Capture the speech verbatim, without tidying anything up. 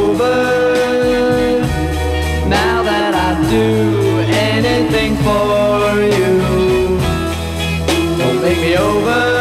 over. Now that I'd do anything for you, don't make me over.